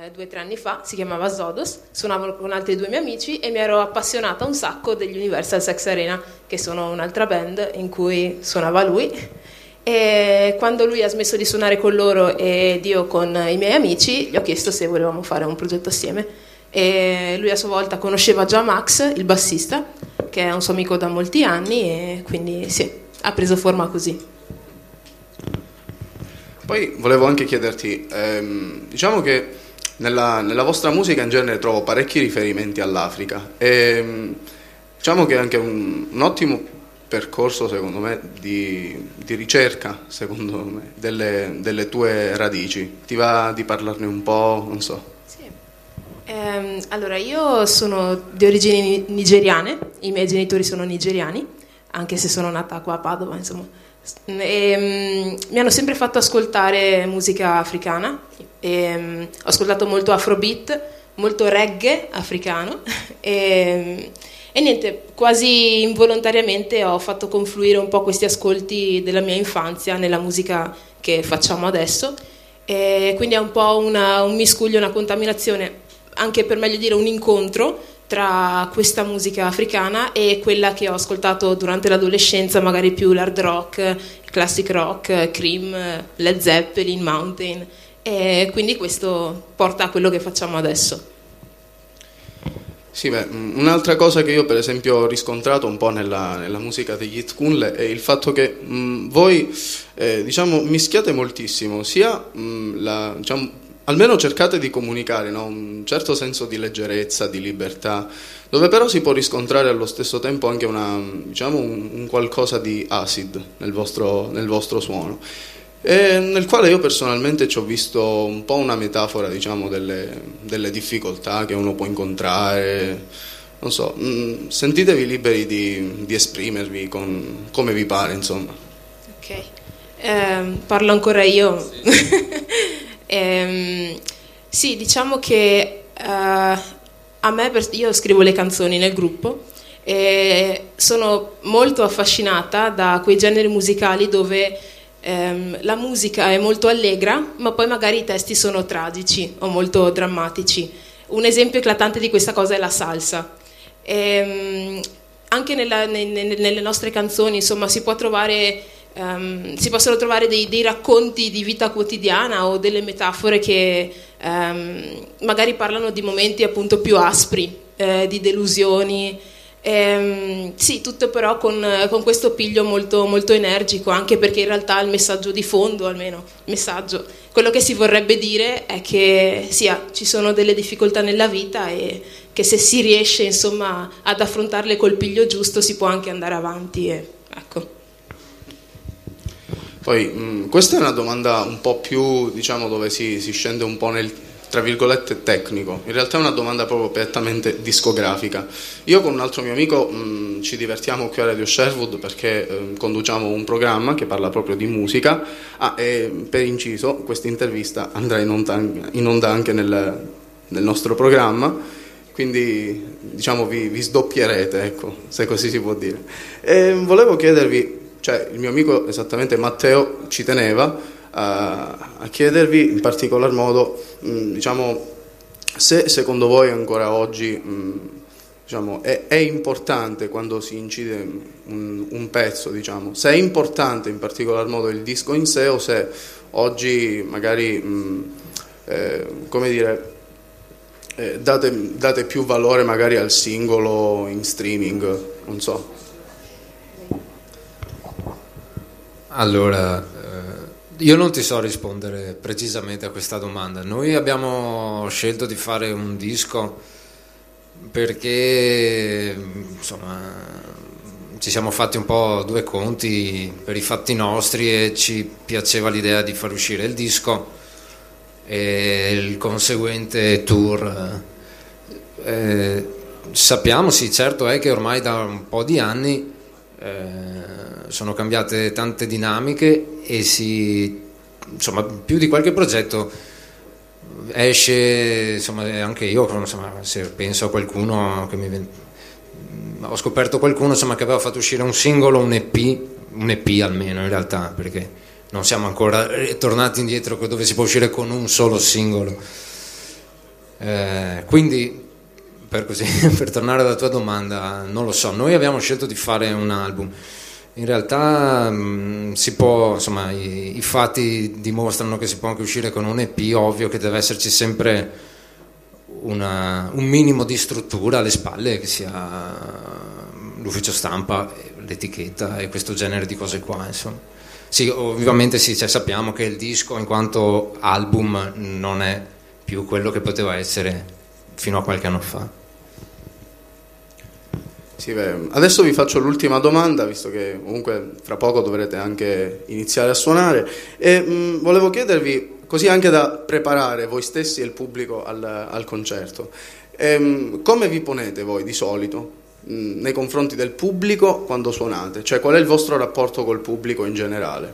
2 o 3 anni fa, si chiamava Zodos, suonavo con altri 2 miei amici e mi ero appassionata un sacco degli Universal Sex Arena, che sono un'altra band in cui suonava lui. E quando lui ha smesso di suonare con loro ed io con i miei amici, gli ho chiesto se volevamo fare un progetto assieme. E lui a sua volta conosceva già Max, il bassista, che è un suo amico da molti anni, e quindi sì, ha preso forma così. Poi volevo anche chiederti, diciamo che nella vostra musica in genere trovo parecchi riferimenti all'Africa e diciamo che è anche un ottimo percorso secondo me di ricerca, secondo me, delle tue radici. Ti va di parlarne un po', non so? Sì. Allora, io sono di origini nigeriane, i miei genitori sono nigeriani, anche se sono nata qua a Padova, insomma. E, mi hanno sempre fatto ascoltare musica africana e, ho ascoltato molto afrobeat, molto reggae africano e niente, quasi involontariamente ho fatto confluire un po' questi ascolti della mia infanzia nella musica che facciamo adesso, e quindi è un po' un miscuglio, una contaminazione, anche per meglio dire un incontro tra questa musica africana e quella che ho ascoltato durante l'adolescenza, magari più l'hard rock, classic rock, Cream, Led Zeppelin, Mountain, e quindi questo porta a quello che facciamo adesso. Sì, beh, un'altra cosa che io per esempio ho riscontrato un po' nella musica degli Itkunle è il fatto che voi diciamo mischiate moltissimo sia diciamo, almeno cercate di comunicare, no? Un certo senso di leggerezza, di libertà, dove però si può riscontrare allo stesso tempo anche diciamo un qualcosa di acid nel vostro suono, e nel quale io personalmente ci ho visto un po' una metafora, diciamo, delle difficoltà che uno può incontrare. Non so, sentitevi liberi di esprimervi come vi pare, insomma. Ok, parlo ancora io. Sì, diciamo che a me, io scrivo le canzoni nel gruppo e sono molto affascinata da quei generi musicali dove la musica è molto allegra, ma poi magari i testi sono tragici o molto drammatici. Un esempio eclatante di questa cosa è la salsa. Anche nelle nostre canzoni, insomma, si possono trovare dei racconti di vita quotidiana o delle metafore che magari parlano di momenti appunto più aspri, di delusioni. Sì, tutto però con questo piglio molto, molto energico, anche perché in realtà il messaggio di fondo, almeno il messaggio, quello che si vorrebbe dire è che sì, ci sono delle difficoltà nella vita e che se si riesce insomma ad affrontarle col piglio giusto si può anche andare avanti ecco. Poi questa è una domanda un po' più, diciamo, dove si scende un po' nel, tra virgolette, tecnico. In realtà è una domanda proprio prettamente discografica. Io con un altro mio amico ci divertiamo qui a Radio Sherwood perché conduciamo un programma che parla proprio di musica. E per inciso, questa intervista andrà in onda anche nel nostro programma, quindi diciamo vi sdoppierete, ecco, se così si può dire. E volevo chiedervi, cioè il mio amico, esattamente Matteo, ci teneva a chiedervi in particolar modo, diciamo, se secondo voi ancora oggi diciamo, è importante quando si incide un pezzo, diciamo, se è importante in particolar modo il disco in sé o se oggi magari come dire, date più valore magari al singolo in streaming, non so. Allora, io non ti so rispondere precisamente a questa domanda. Noi abbiamo scelto di fare un disco perché, insomma, ci siamo fatti un po' due conti per i fatti nostri e ci piaceva l'idea di far uscire il disco e il conseguente tour. Sappiamo, sì, certo è che ormai da un po' di anni sono cambiate tante dinamiche e insomma, più di qualche progetto esce, insomma, anche io, insomma, se penso a qualcuno che ho scoperto qualcuno, insomma, che aveva fatto uscire un singolo, un EP almeno in realtà, perché non siamo ancora tornati indietro dove si può uscire con un solo singolo. Quindi per tornare alla tua domanda, non lo so, noi abbiamo scelto di fare un album. In realtà si può, insomma, i fatti dimostrano che si può anche uscire con un EP, ovvio che deve esserci sempre un minimo di struttura alle spalle, che sia l'ufficio stampa, l'etichetta e questo genere di cose qua, insomma. Sì, ovviamente sì, cioè, sappiamo che il disco in quanto album non è più quello che poteva essere fino a qualche anno fa. Sì, adesso vi faccio l'ultima domanda, visto che comunque fra poco dovrete anche iniziare a suonare, e volevo chiedervi, così anche da preparare voi stessi e il pubblico al concerto, come vi ponete voi di solito nei confronti del pubblico quando suonate? Cioè, qual è il vostro rapporto col pubblico in generale?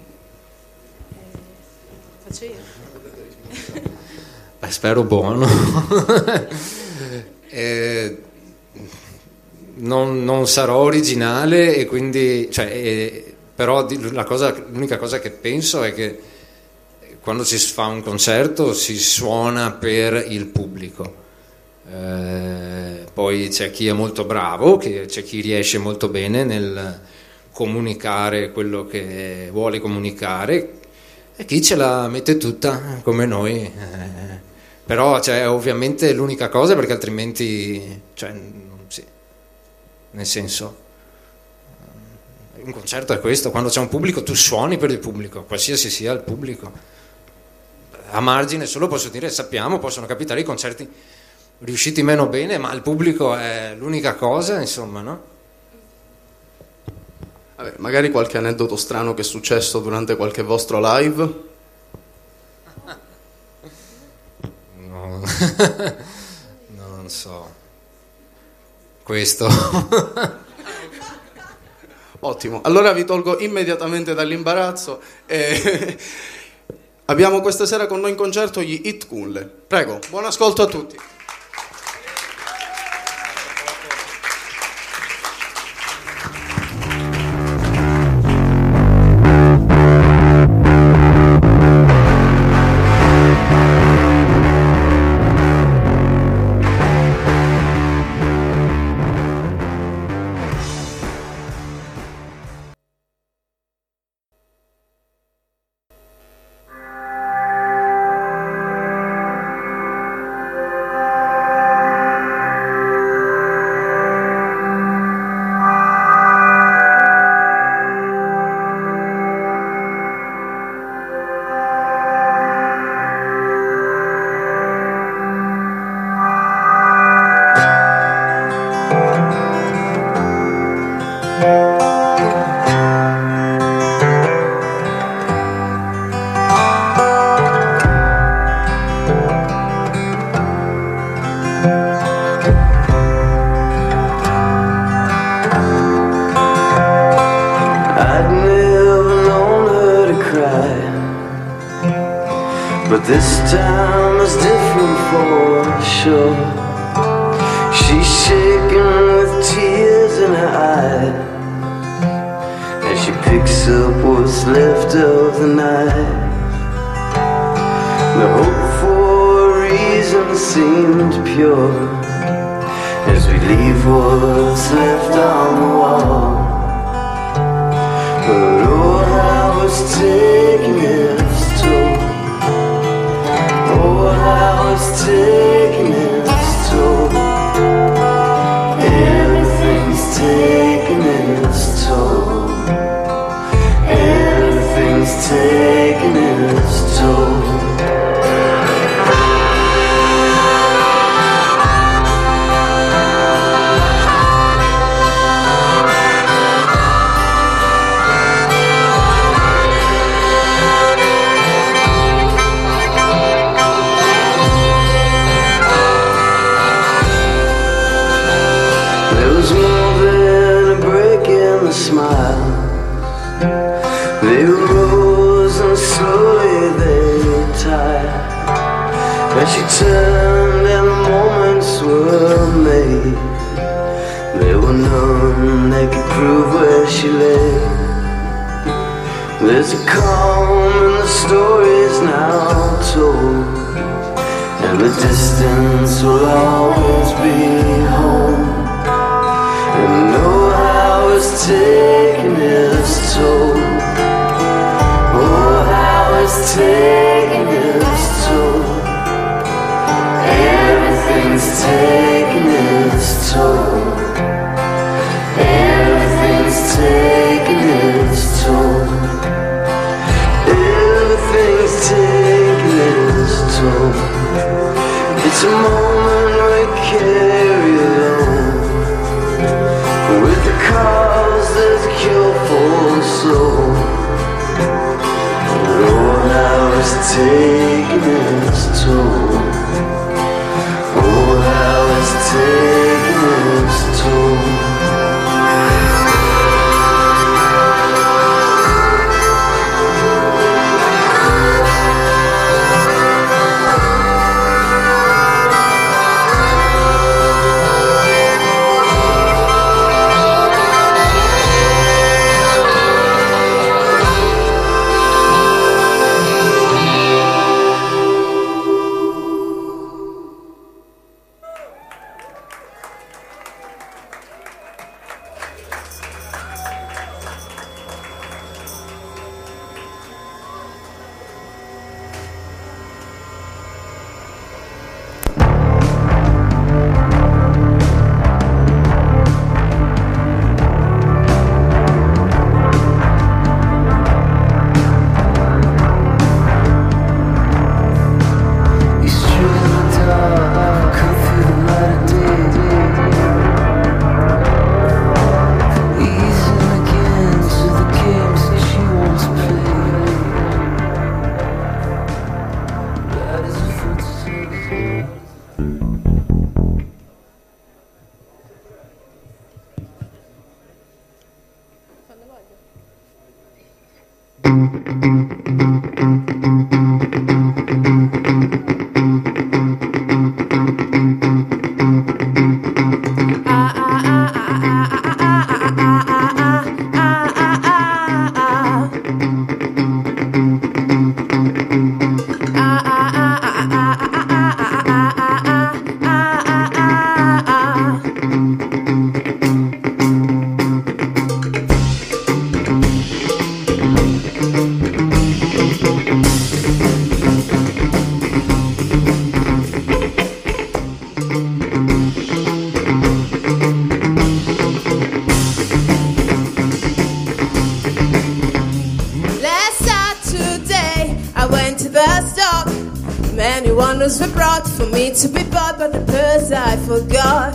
Faccio io? Spero buono. Non sarò originale e quindi, però l'unica cosa che penso è che quando si fa un concerto si suona per il pubblico, poi c'è chi è molto bravo, c'è chi riesce molto bene nel comunicare quello che vuole comunicare e chi ce la mette tutta come noi, però ovviamente l'unica cosa, perché altrimenti nel senso, un concerto è questo, quando c'è un pubblico tu suoni per il pubblico, qualsiasi sia il pubblico. A margine solo posso dire, sappiamo, possono capitare i concerti riusciti meno bene, ma il pubblico è l'unica cosa, insomma, no? Vabbè, magari qualche aneddoto strano che è successo durante qualche vostro live? No, non so. Questo. Ottimo, allora vi tolgo immediatamente dall'imbarazzo. Abbiamo questa sera con noi in concerto gli Hit Kunle. Prego, buon ascolto a tutti. This time is different for sure. She's shaking with tears in her eyes as she picks up what's left of the night. The hope for a reason seemed pure as we leave what's left on the wall. But oh, how it's taking its toll. Oh, how it's taking its toll. Everything's taking its toll. Everything's taking its toll. Smile. They rose and slowly they tired. As she turned and the moments were made, there were none that could prove where she lay. There's a calm in the stories now told and the distance will always be home. And know how it's taking its toll. Oh, how it's taking its toll. Everything's taking its toll. Everything's taking its toll. Everything's taking its toll. It's a moment we carry alone. With the cause there's a cure for the soul. Oh, how it's taking its toll. Oh, how it's taking its toll. Were brought for me to be bought by the purse I forgot.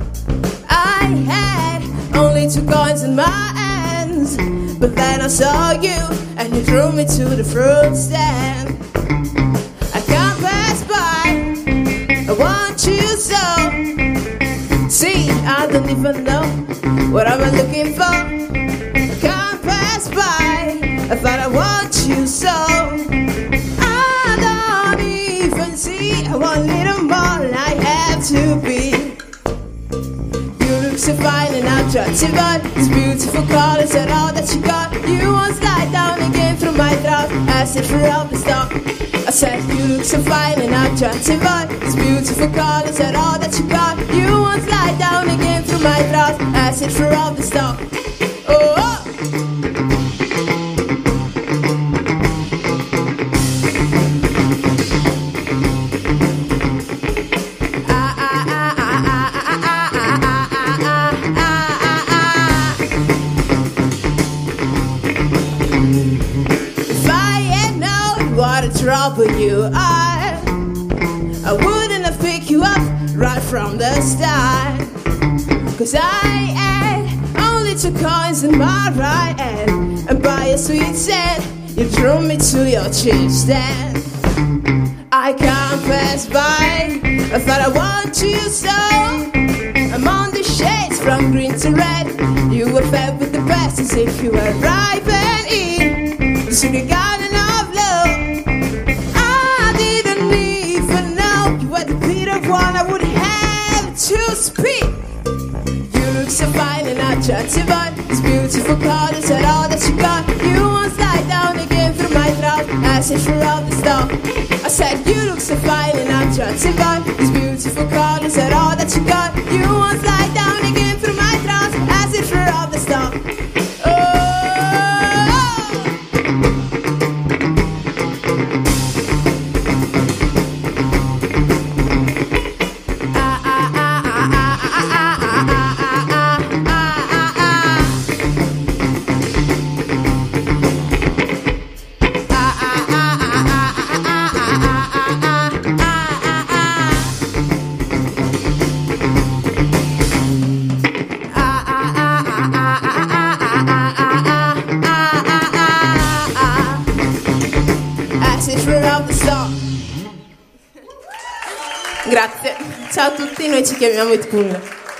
I had only 2 coins in my hands, but then I saw you and you drew me to the fruit stand. I can't pass by, I want you so. See, I don't even know what I'm looking for. I can't pass by, I thought I want you so. I want a little more than I have to be. You look so fine and attractive, but these beautiful colors are all that you got. You won't slide down again through my throat. I said from the start. I said you look so fine and attractive, but these beautiful colors are all that you got. You won't slide down again through my throat. I said from the start. Oh, oh. Trouble you are, I wouldn't have picked you up right from the start. Cause I had only 2 coins in my right hand, and by a sweet scent you drew me to your cheap stand. I can't pass by, I thought I want you so. I'm on the shades from green to red. You were fed with the best as if you were ripe and in the sugar garden of love. One I would have to speak. You look so fine and attractive, but these beautiful colors are all that you got. You won't slide down again through my throat. as if you're out the star. I said you look so fine and I'm trying to buy these beautiful colors are all that you got. You won't slide down again through my trance as if you're out the star. Grazie, ciao a tutti, noi ci chiamiamo It Cool.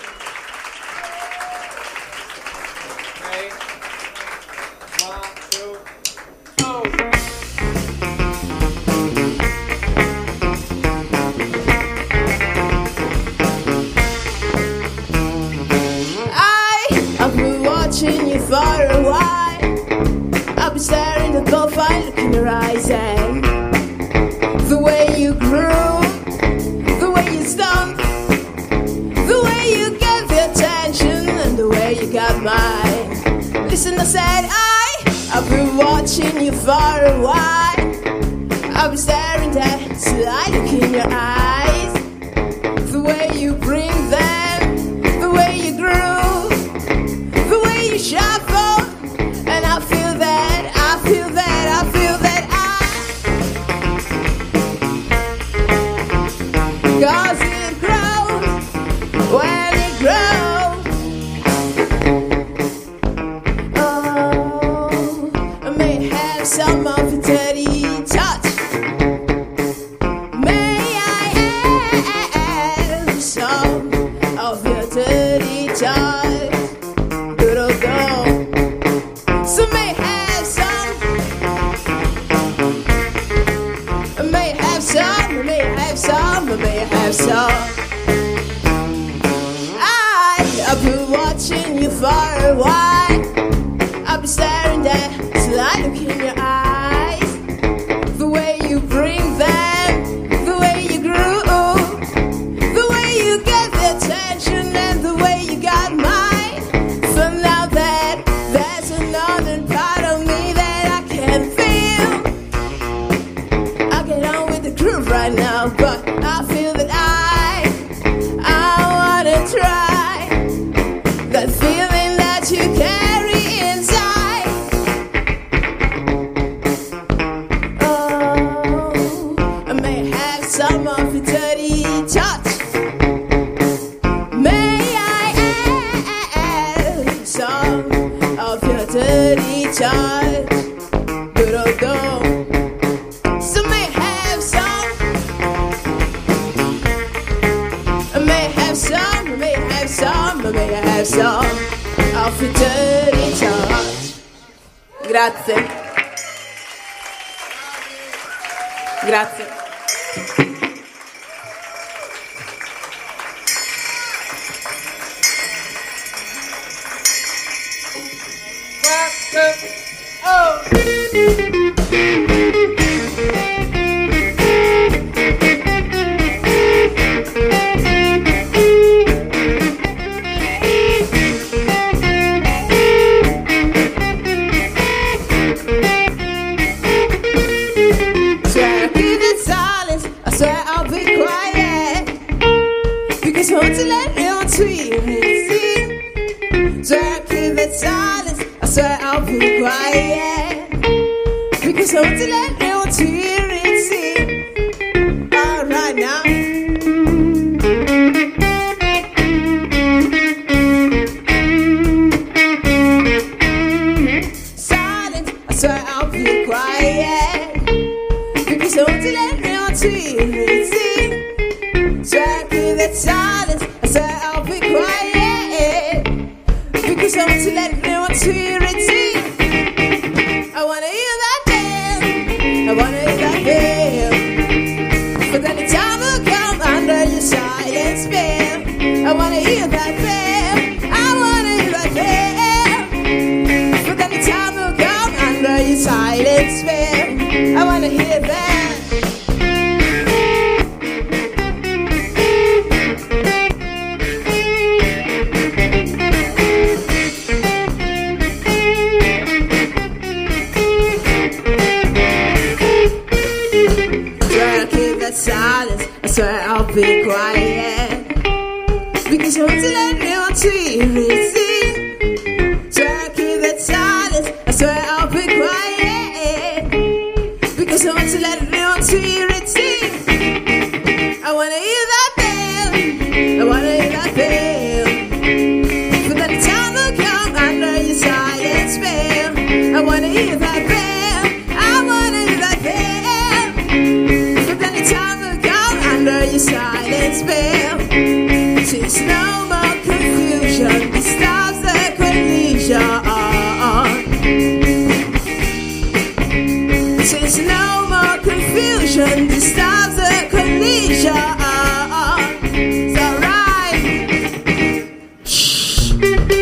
I've been watching you for a while. I've been staring at the profile, looking in your eyes, and the way you grew, the way you stunk, the way you gave your attention, and the way you got mine. Listen, I said I've been watching you for a while. I've been staring at the eye, look in your eyes, the way you bring them, the way you grew, the way you shuffle, and I feel that, I feel that, I feel that. 'Cause it grows when it grows. Oh, I may have some of your dirty touch. May I have some of your dirty touch? Good old girl. So may have some. I may have some. I may have some. I may have some. I've been watching you for a while. I've been staring at till I look in your eyes. The way you bring them, the way you grew, the way you gave the attention, and the way you got mine. So now that there's another part of me that I can feel, I get on with the groove right now, but I feel that I wanna try that feeling that you carry inside. Oh, I may have some of your dirty touch. May I have some of your dirty touch? Good old girl. So may have some. I may have some. I may have some. I may have some of your dirty touch. Grazie. Grazie. Swear I'll keep it silent. I swear I'll be quiet. Because I want to let everyone tweet me. Swear I'll keep it silent. I swear I'll be quiet. Because I want to let everyone tweet me. Alright now. Silent. I swear I'll be quiet. Because I want to let everyone tweet me. Swear I'll keep it silent. I swear I'll be quiet. Because I want to let everyone tweet me. I wanna hear that bell. I wanna hear that bell. But then the time will come under your silent spell. I wanna hear that bell. I wanna hear that bell. But then the time will come under your silent spell. I swear I'll be quiet. Because I want to let everyone to hear it sing. Swear I'll keep that silence. I swear I'll be quiet. Because I want to let everyone to hear it sing. I wanna hear that bell. I wanna hear that bell. For that time will come under your silent spell. I wanna hear that bell. I wanna hear that bell. For that time will come under your silent spell. Since no more confusion, it stops the collision. Since no more confusion, it stops the collision. It's alright. Shh.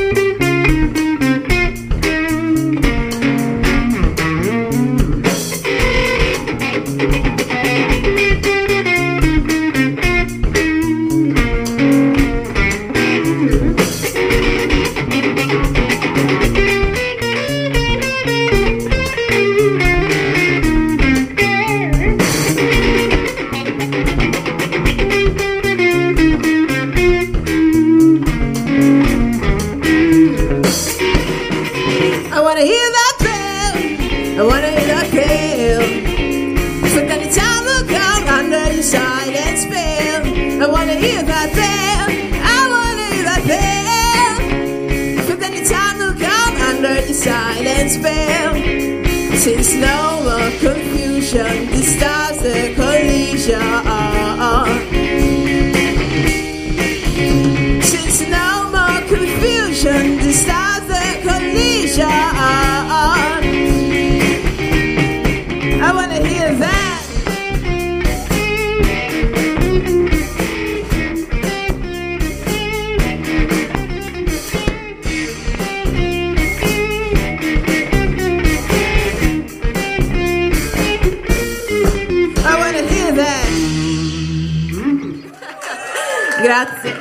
I wanna hear that bell. I wanna hear that bell. For that time will come under your silent spell. I wanna hear that bell. I wanna hear that bell. For that time will come under your silent spell. Since no more confusion, this stops the collision. Since no more confusion, this stops the collision. I wanna hear that. I wanna hear that. Grazie.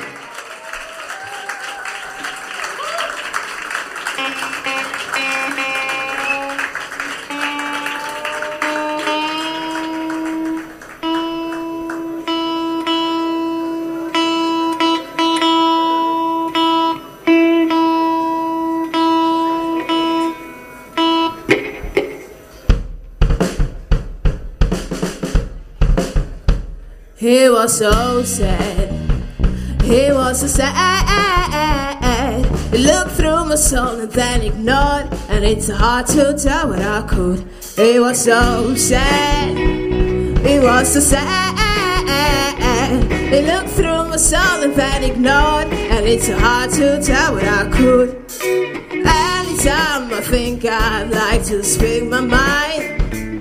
He was so sad. He was so sad. He looked through my soul and then ignored. And it's hard to tell what I could. He was so sad. He was so sad. He looked through my soul and then ignored. And it's hard to tell what I could. Anytime I think I'd like to speak my mind,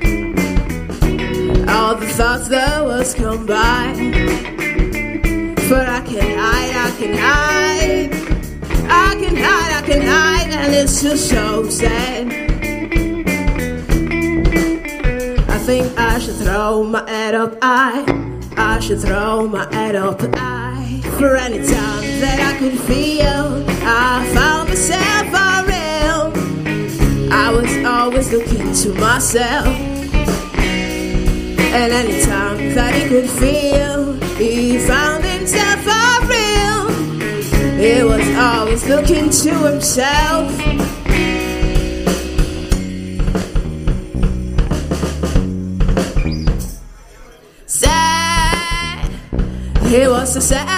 all the thoughts that was come by. But I can hide, I can hide. I can hide, I can hide. And it's just so sad. I think I should throw my head up high. I should throw my head up high. For any time that I could feel I found myself unreal. I was always looking to myself. And anytime that he could feel, he found himself unreal. He was always looking to himself. Sad. He was so sad.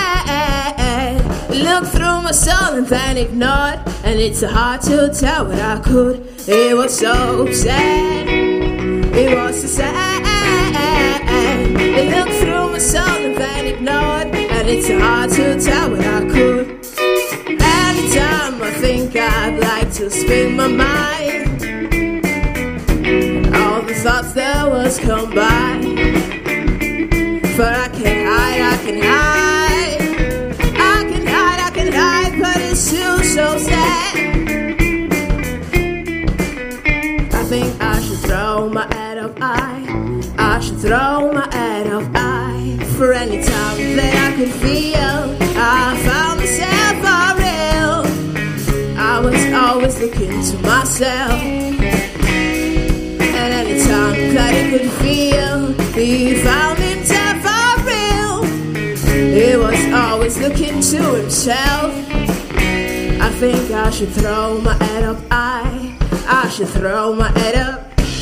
Looked through my soul and then ignored. And it's hard to tell what I could. He was so sad. He was so sad. He looked through my soul and then ignored. And it's hard to tell what I could. Anytime I think I'd like to speak my mind, all the thoughts that was come by. But I can hide, I can hide. I can hide, I can hide. But it's still so sad. I think I should throw my head up high. I should throw my head up high. For any time that I could feel I found myself unreal. I was always looking to myself. And any time that he could feel he found himself unreal. always looking to himself. I think I should throw my head up. I should throw my head up.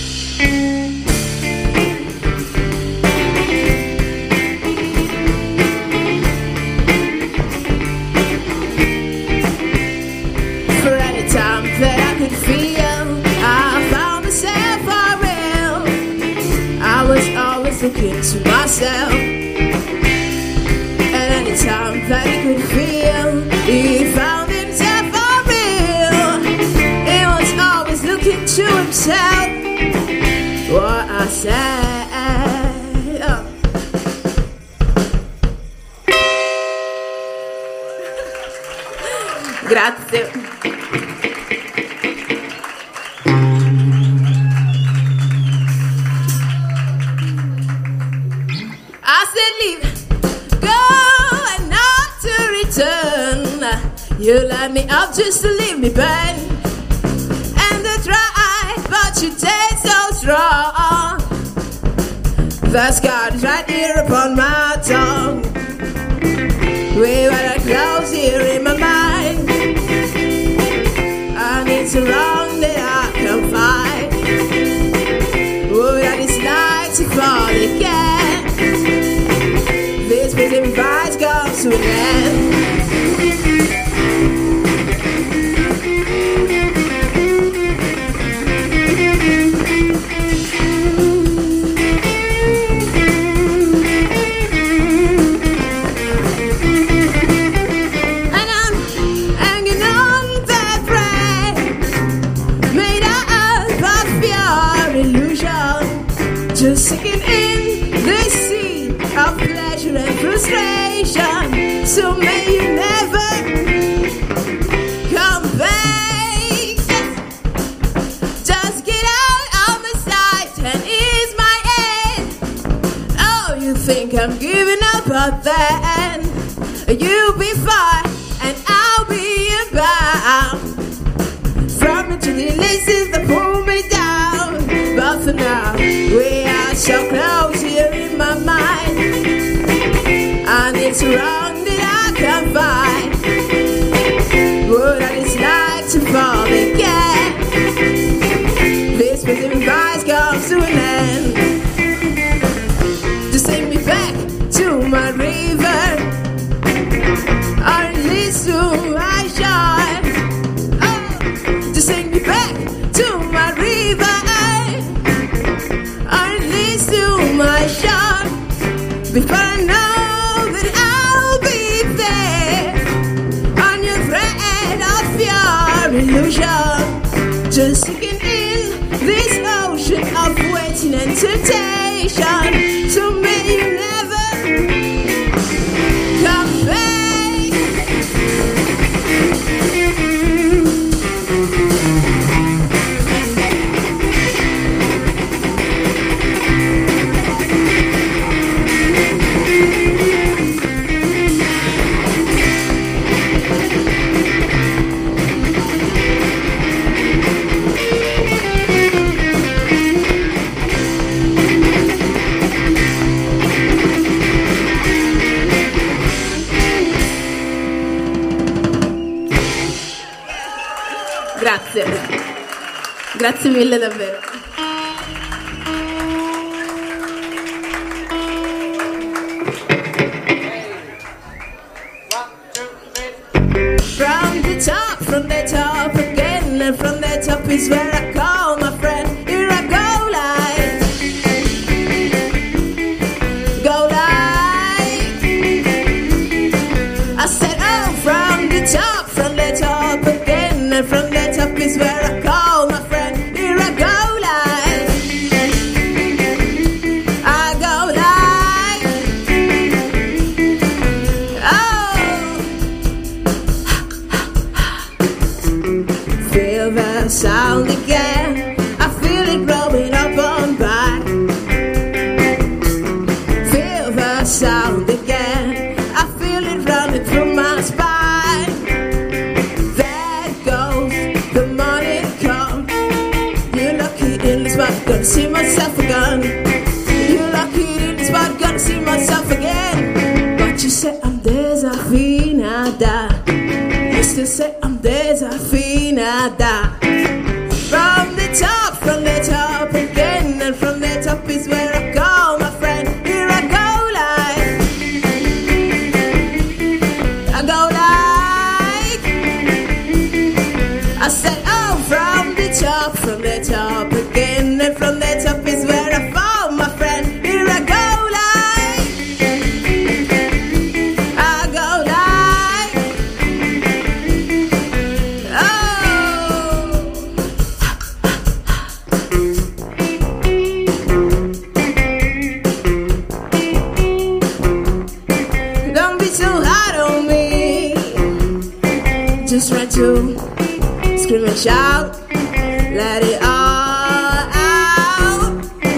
For any time that I could feel, I found myself for real. I was always looking to myself. And any time that he could feel, he found himself for real. He was always looking to himself. What I said. Oh. Grazie. I said leave, go and not to return. You let me up just to leave me burn. And I tried, but you taste so strong. The scar is right here upon my tongue. We were close here in my mind. And it's wrong that I can find. Would I dislike to fall again? This prison fight comes to an end. Just sinking in this sea of pleasure and frustration. So may you never come back. Just get out of my sight and ease my head. Oh, you think I'm giving up, but then you'll be fine and I'll be bound. From me to the laces that pull me down. But for now, we are so close here in my mind. And it's wrong that I can't find. Would I dislike to fall again? This prison vice comes to an end. Just take me back to my river, or at least to my shore. Oh, just take me back to my river, my shot, before I know that I'll be there on your thread of your illusion. Just sinking in this ocean of waiting and temptation. So may you never come back. Grazie, grazie mille davvero. From the top again, and from the top is where I call my friend. Here I go live, go live. I said, oh, from the top again, and from the top is where I call my friend. Here I go live, I go live. Oh, feel the sound again. Used to say I'm desafinada. From the top again, and from the top is where I go, my friend. Here I go like, I go like. I said, oh, from the top again, and from the top is where I found my friend. Here I go like, I go like, oh. Don't be too hard on me. Just try to scream and shout, let it all out.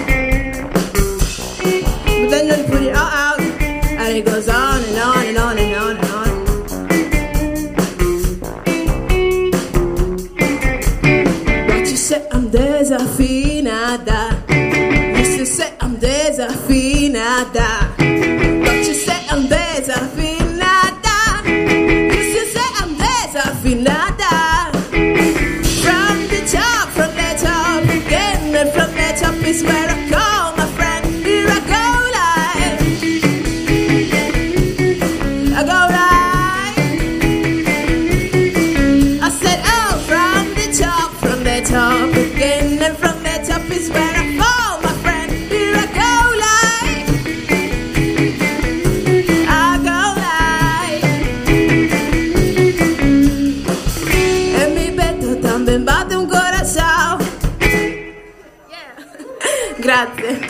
But then you put it all out, and it goes on and on and on and on and on. But you say I'm desafinada. Used to say I'm desafinada. But you say I'm desafinada. Used to say I'm desafinada. From the top again, and from the top is where I go, my friend. Here I go like, I go like. I said, oh, from the top again, and from the top is where I go, my friend. Here I go like, I go like. E mi metto también batte un corazón. Grazie.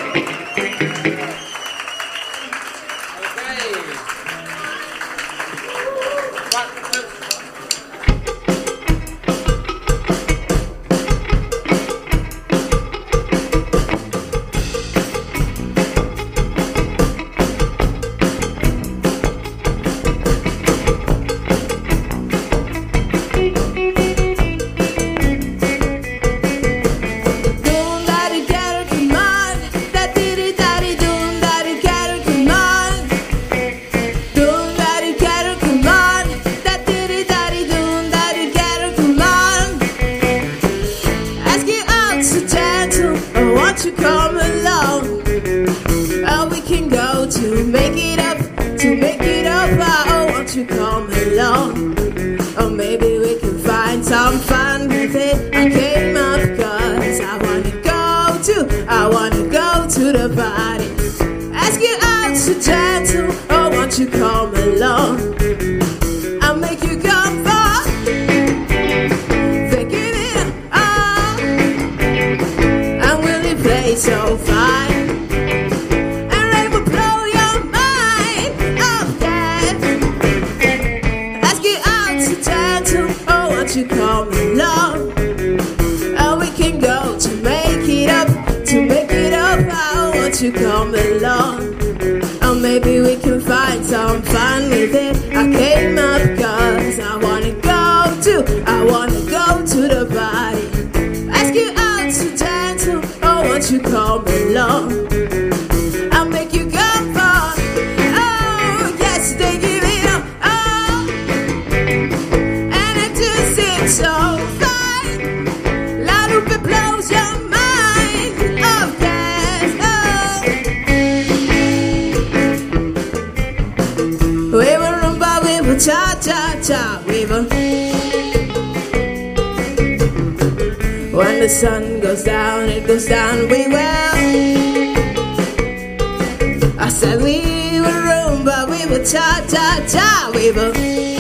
To come along, oh, we can go to make it up, oh, won't you come along, or maybe we can find some fun with it. I came up cause I wanna go to the party, ask you out so gentle, oh, won't you come along, I'll make you come far, think it all, and will you play so fine, and I will blow your mind, oh yeah, ask you out so gentle, oh, won't you come along, oh, we can go to make it up, oh, won't you come along, or maybe we can find some fun with it. I came up cause I wanna go to the party, ask you out so gentle, oh, won't you come along, I'll make you come far, oh, yes, they give it up, oh, and it just seems so fine, La Lupe blows your mind, oh, yes, oh. We were rumba, we were cha-cha-cha, we were. When the sun goes down, it goes down, we will. I said we were rumba, we were cha-cha-cha, we were.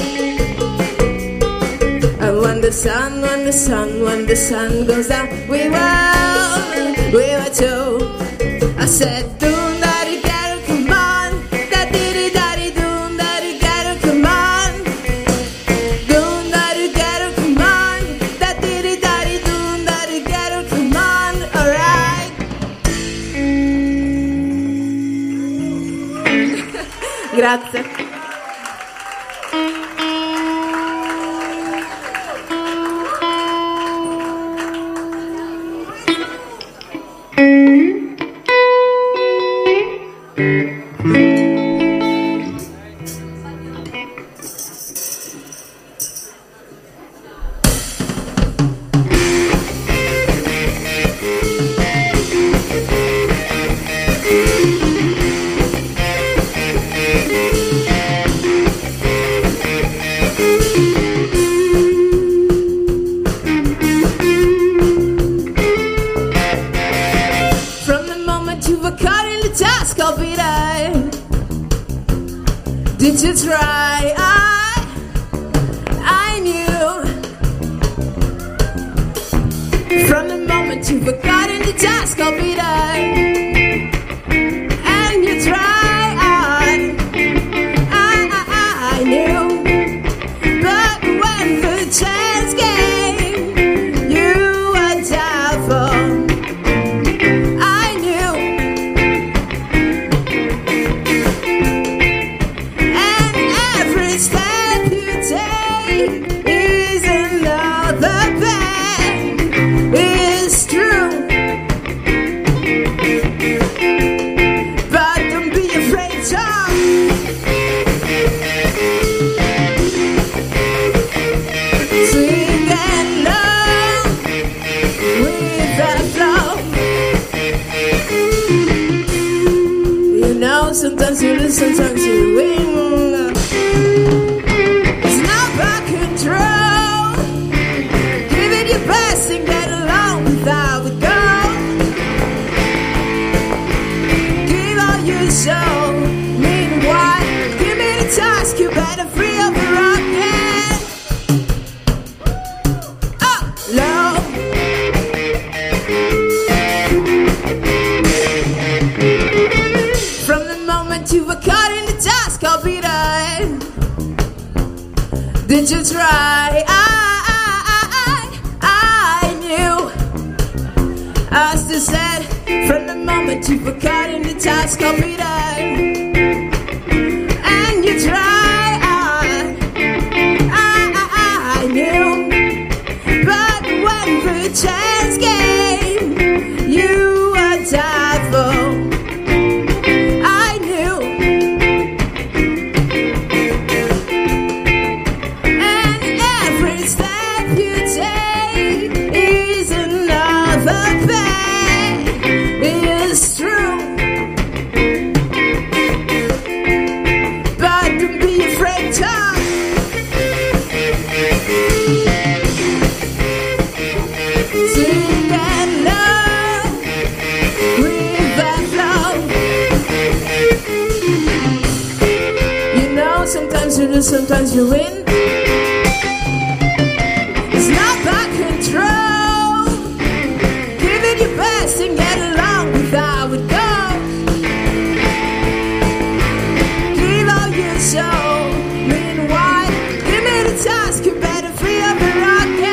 And when the sun goes down, we were too. I said, doom-da-dee-da-doo, come on, da-dee-dee-da-dee, doom-da-dee-da-doo, come on, doom-da-dee-da-doo, come on, da-dee-dee-da-dee, doom-da-dee-da-doo, come on, alright. Grazie. Did you try? I knew from the moment you forgot in the task I'll be there. And you try. I knew. But when the chance came, you were doubtful. I knew. And every step you take is another pain. It's true. But don't be afraid, Tom. Swing along with the flow. You know, sometimes you lose, sometimes you win. It's not by control. Give it your best and get along without a goal. Give all your soul. Meanwhile, give me the task. You better free up the rocket. Up low. From the moment you were caught in the task, I'll be there. Did you try? I knew. I still said, from the moment you were caught in the task, I'll be there. And you try. I knew. But when the chance came, you were doubtful. I knew. And every step you take is another pain. It's true. But don't be afraid, Tom. Sing along with the flow. You know, sometimes you lose, sometimes you win. It's not by control. Give it your best and get along with how it goes. Give all your soul. Meanwhile, give me the task. You better free up the rocket.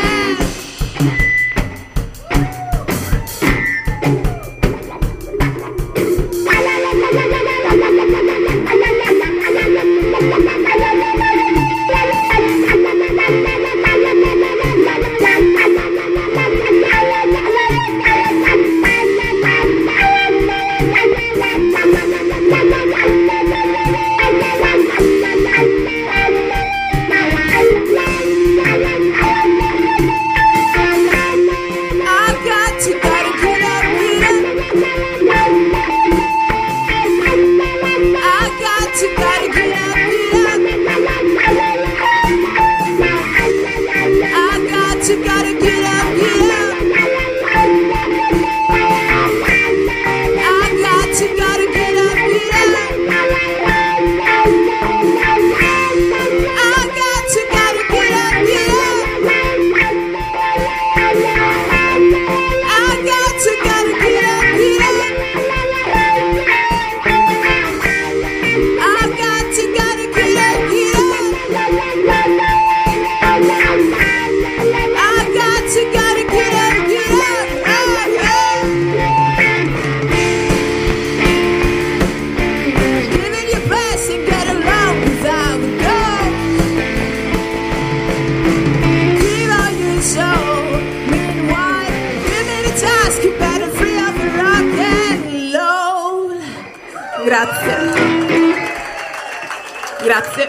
Grazie.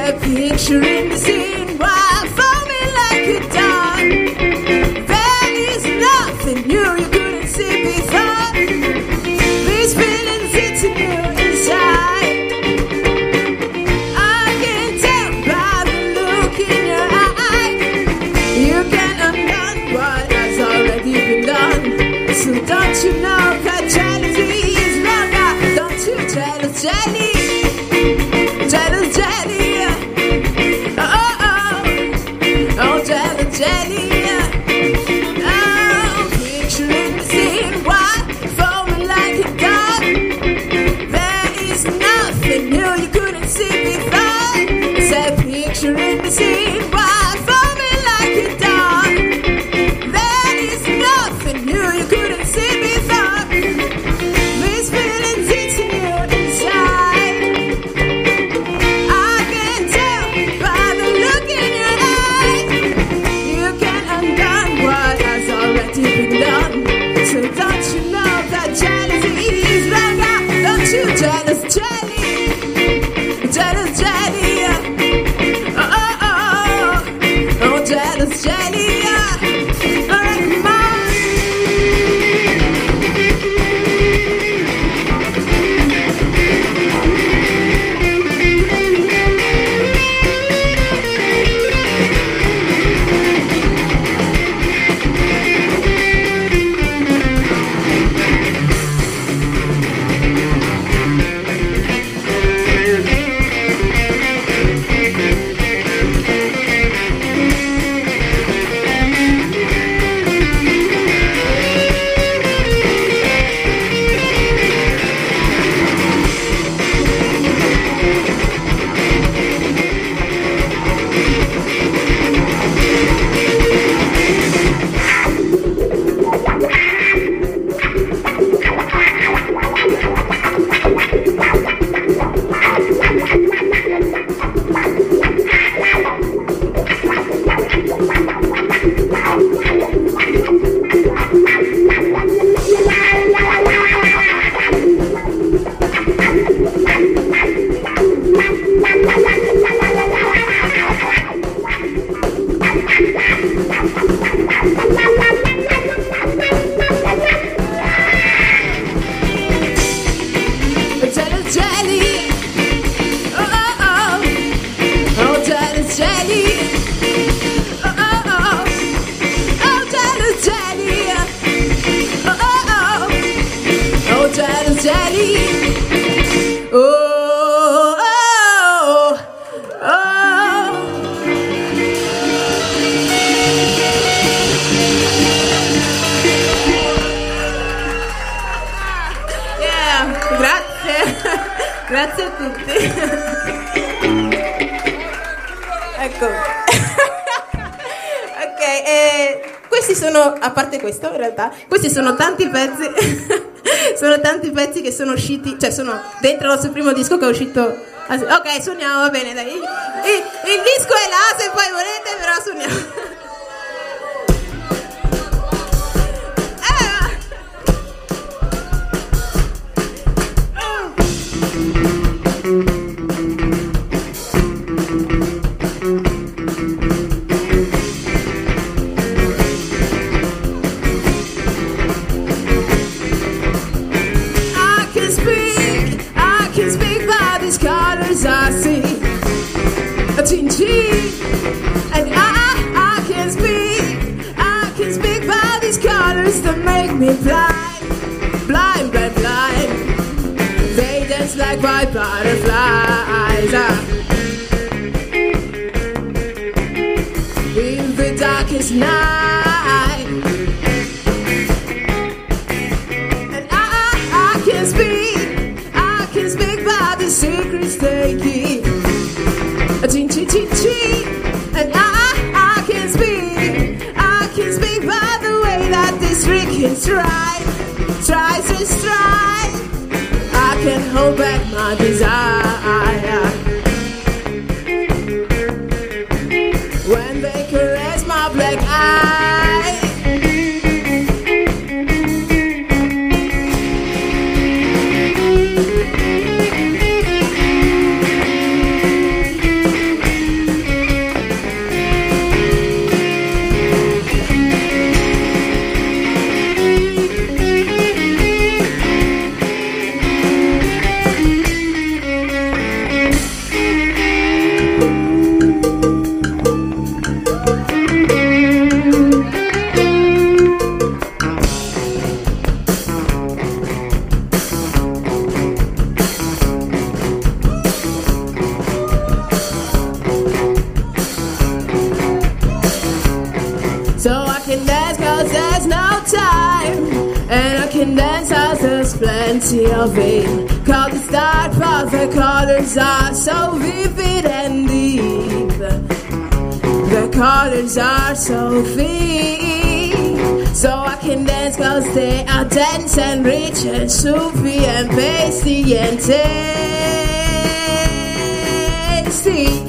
Said picturing the scene while foaming like a dawn. There is nothing new you couldn't see before. These feelings eating you inside. I can tell by the look in your eye. You can undone what has already been done. So don't you know that jealousy is longer? Don't you jealous jelly? Jealous jelly. Oh, oh, oh, jealous jelly. Oh, picturing the scene, why foaming like a dog? There is nothing new you couldn't see before. Said picturing the scene, why foaming like a dog? There is nothing new you couldn't see before. These feelings eating you inside. I can tell by the look in your eye. You can undone what has already been done. So don't you know that jealousy is longer? Don't you jealous jelly? Jealous jelly. Oh, oh, oh, oh, jealous jelly. Alright, come on. Jealous jelly. Oh, oh, oh. Oh, jealous jelly. Oh, oh, oh. Oh, jealous jelly. Oh, oh, oh. Oh, jealous jelly. Oh, oh, oh. Yeah, grazie. Grazie a tutti. Ecco. Ok, questi sono, a parte questo in realtà, questi sono tanti pezzi. Sono tanti pezzi che sono usciti, cioè sono dentro il nostro primo disco che è uscito. Ok, suoniamo, va bene, dai. Il disco è là se poi volete, però suoniamo. I can speak by these colors I see. A tingy, and I can speak by these colors that make me blind, blind, blind, blind. They dance like white butterflies. In the darkest night, and I can speak by the secrets they keep. A chin chin chin chin, and I can speak by the way that this freaking tries to strike. I can't hold back my desire when they caress my black eye. So I can dance cause there's no time, and I can dance cause there's plenty of it. Cause the start of the colors are so vivid and deep. The colors are so thick. So I can dance cause they are dense and rich and soupy and pasty and tasty.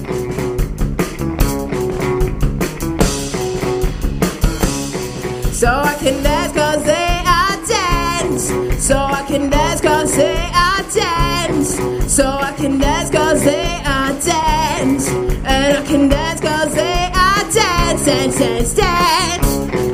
So I can dance cause they are dense. So I can dance cause they are dense. So I can dance cause they are dense. And I can dance cause they are dense, dance, dance, dance.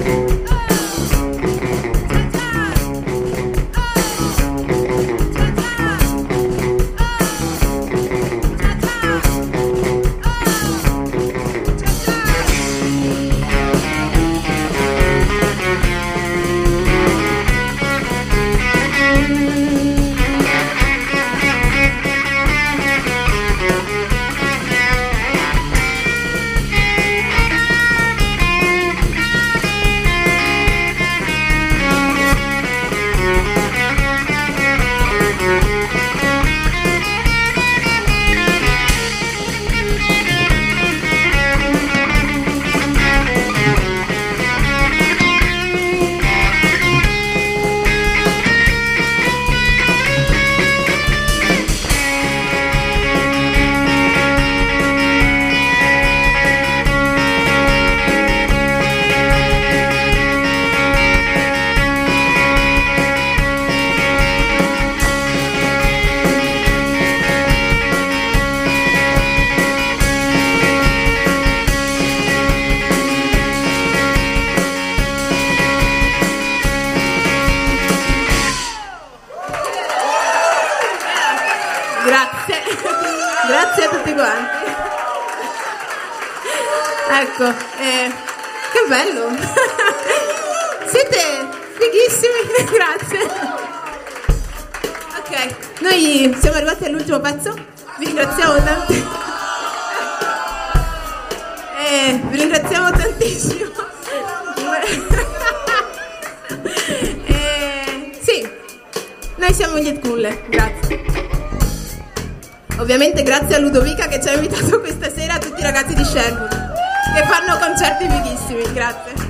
Grazie a tutti quanti. Ecco, che bello. Siete fighissimi, grazie. Ok, noi siamo arrivati all'ultimo pezzo. Vi ringraziamo tanto. Vi ringraziamo tantissimo. Sì, noi siamo gli Edkulle, grazie. Ovviamente grazie a Ludovica che ci ha invitato questa sera, a tutti i ragazzi di Sherwood che fanno concerti fighissimi, grazie.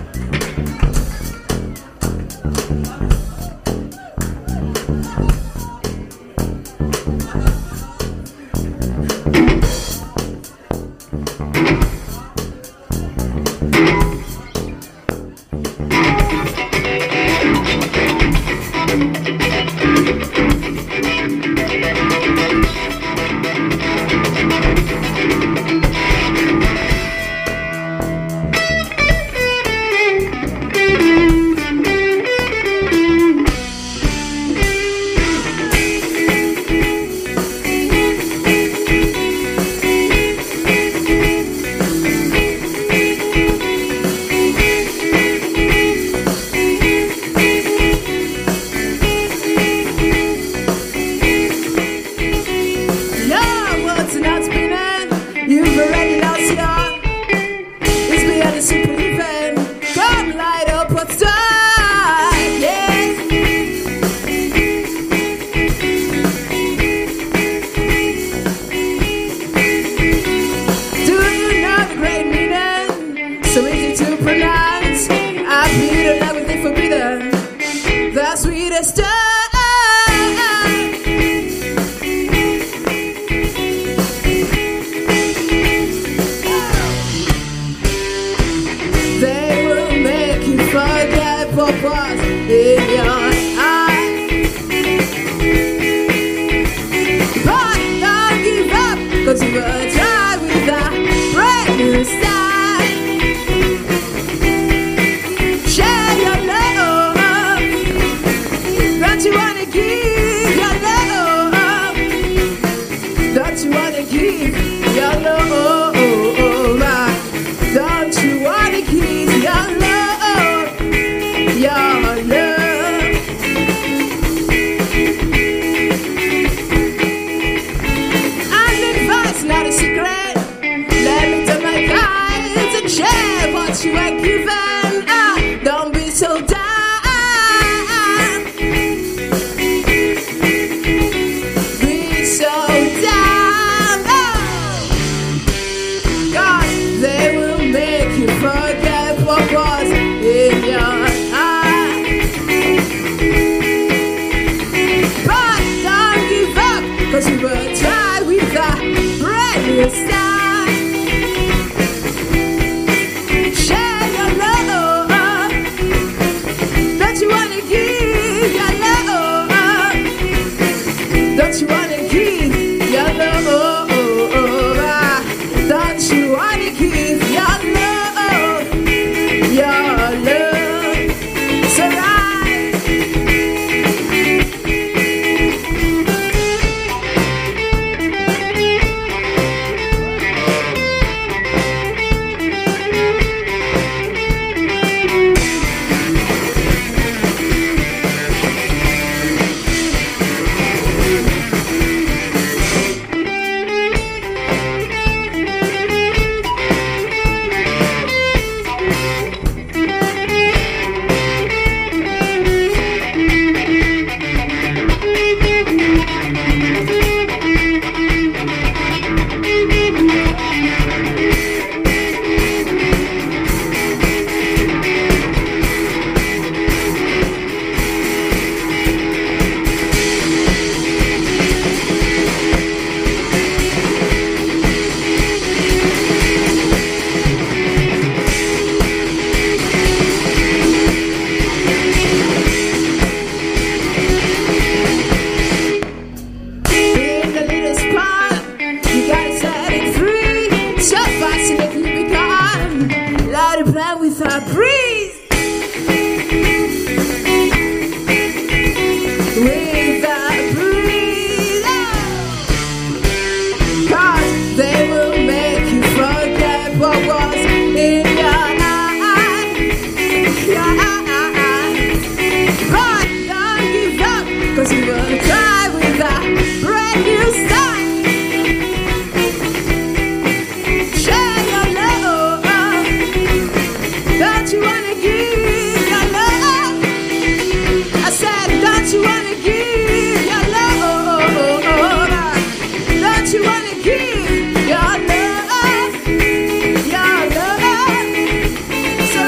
You are given a breeze. With a breeze. Cause they will make you forget what was in your eyes. But don't give up, cause you will try with a brand new start. Share your love. Don't you wanna give your love? I said, don't you wanna give your love? Don't you wanna give your love? Your love. So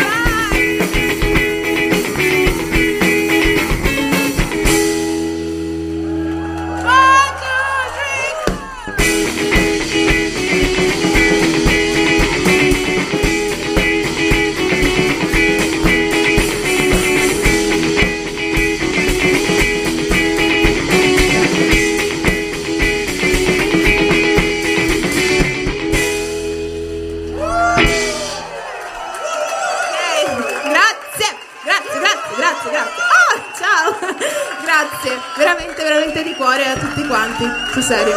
grazie. Oh, ciao. Grazie, veramente di cuore a tutti quanti, sul serio.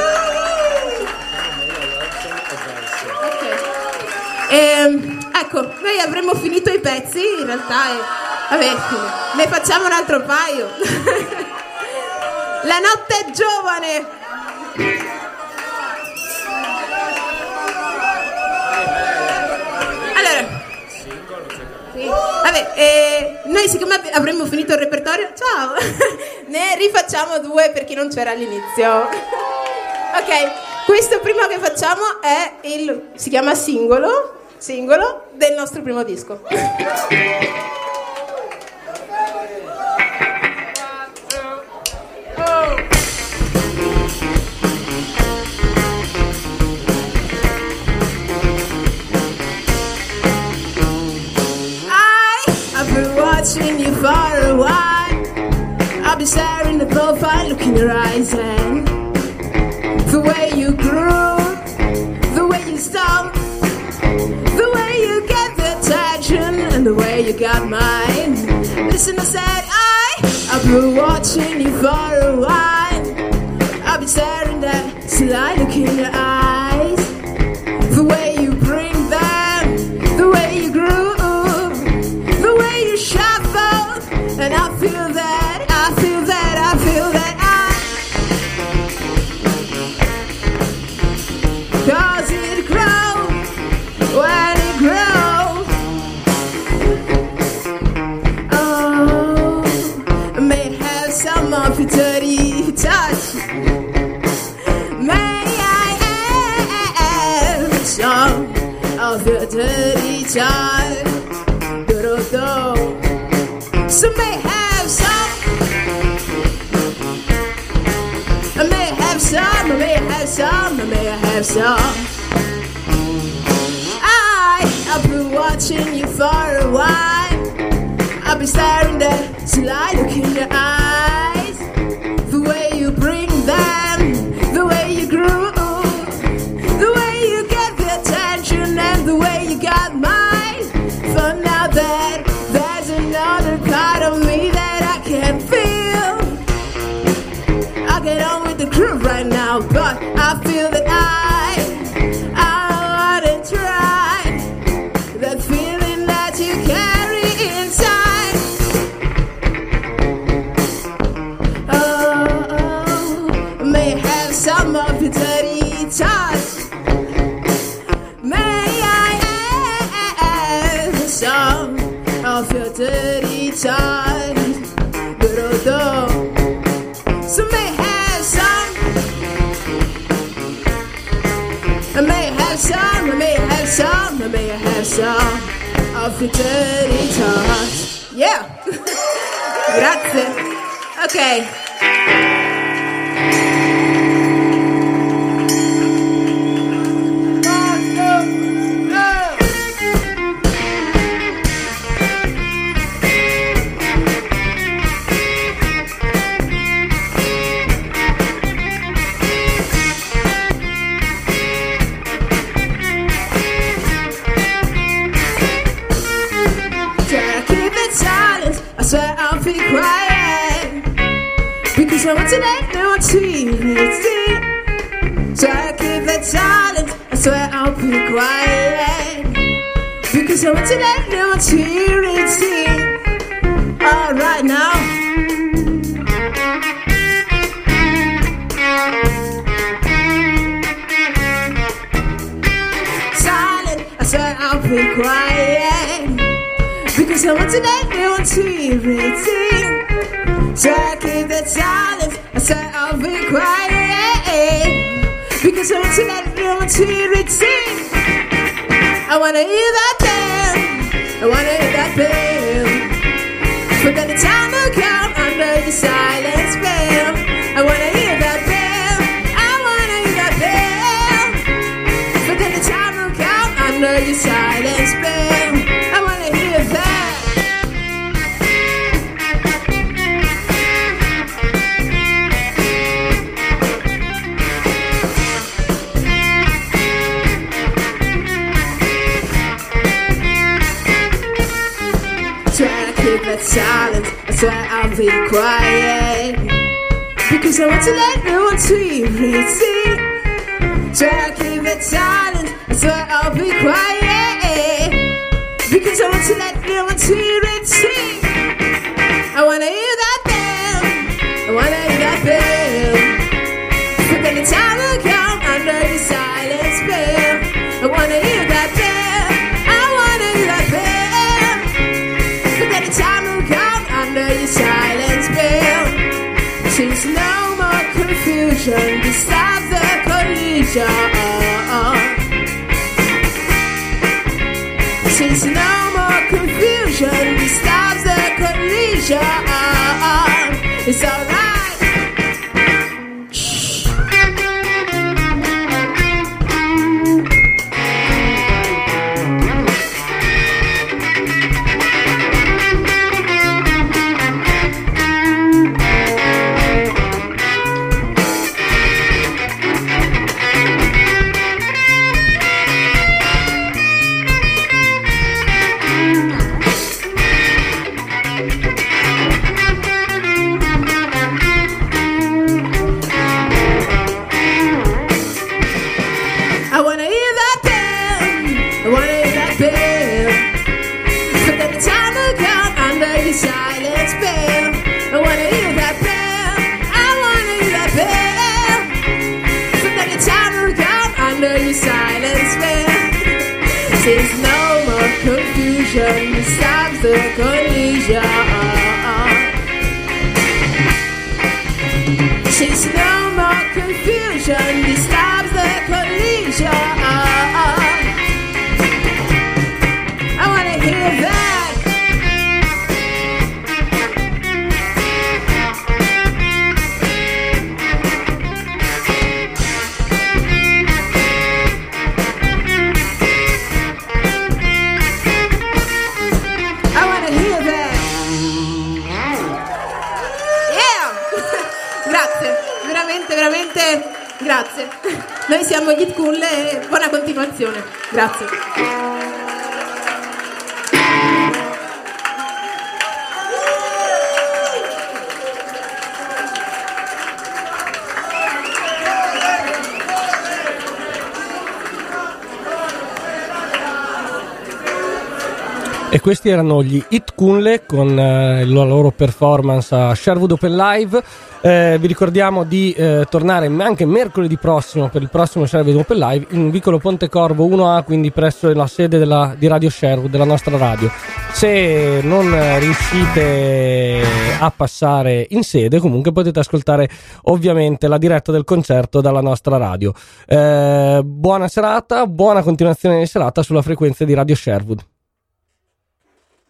Ok. Ecco, noi avremmo finito i pezzi, in realtà, vabbè, ne facciamo un altro paio. La notte è giovane. Vabbè, noi siccome avremmo finito il repertorio, ciao, ne rifacciamo due per chi non c'era all'inizio. Ok, questo primo che facciamo è si chiama singolo del nostro primo disco. Watching you for a while, I'll be staring the profile, look in your eyes, and the way you grew, the way you stomp, the way you get the attention, and the way you got mine. Listen, I said I've been watching you for a while, I'll be staring that sly look in your eyes, the way you bring them, the way you grew. And I feel that cause it grows when it grows. Oh, I may have some of your dirty touch. May I have some of your dirty touch. Do-do-do. So may have some, I may have some, I may have some, I may have some. I've been watching you for a while, I've been staring that sly look in your eyes, the way you bring them, the way you grew, the way you get the attention and the way you got mine. So now that there's another part of me that I can feel, I'll get on with the groove right now, but I feel that I wanna try that feeling that you carry inside. Oh, may have some of your dirty touch. May I have some of your dirty touch. Do-do-do. So may have some, I may have some, I may have some, I may have some of your dirty touch. Yeah. Grazie. Ok. be quiet, because I want to let no one see it. So I keep it silent, I swear I'll be quiet, because I want to let no one hear it. Alright now. Silent, I swear I'll be quiet, because I want to let no one hear it. So I keep it silent, I swear I'll be quiet, because I want to let no one hear it sing. I wanna hear that bell, I wanna hear that bell, but then the time will come under the silent spell. I wanna hear that bell, I wanna hear that bell, but then the time will come under the silent spell. I wanna hear that. That silence, I swear I'll be quiet, because I want to let no one hear it. So I keep it silent, I swear I'll be quiet, because I want to let no one hear it. I wanna hear that bell, I wanna hear that bell, but then the time will come under the silent spell. I wanna hear that bell, I wanna hear that bell, but then the time will come under the silent spell. Since no more confusion disturbs the collision, since no more confusion disturbs the collision, it's alright. Since no more confusion stops the collision, since no more confusion stops the collision, I wanna hear that. Veramente grazie. Noi siamo gli Itkulle e buona continuazione. Grazie. E questi erano gli Itkulle con la loro performance a Sherwood Open Live. Vi ricordiamo di tornare anche mercoledì prossimo per il prossimo Sherwood Open Live in vicolo Pontecorvo 1A, quindi presso la sede di Radio Sherwood, della nostra radio. Se non riuscite a passare in sede, comunque potete ascoltare ovviamente la diretta del concerto dalla nostra radio. Buona serata, buona continuazione di serata sulla frequenza di Radio Sherwood.